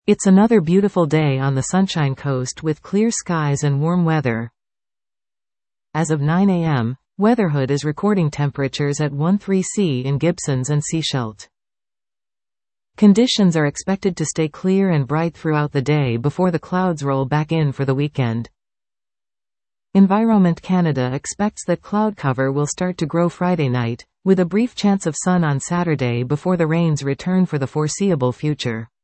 It's another beautiful day on the Sunshine Coast with clear skies and warm weather. As of 9 a.m., Weatherhood is recording temperatures at 13 C in Gibsons and Sechelt. Conditions are expected to stay clear and bright throughout the day before the clouds roll back in for the weekend. Environment Canada expects that cloud cover will start to grow Friday night, with a brief chance of sun on Saturday before the rains return for the foreseeable future.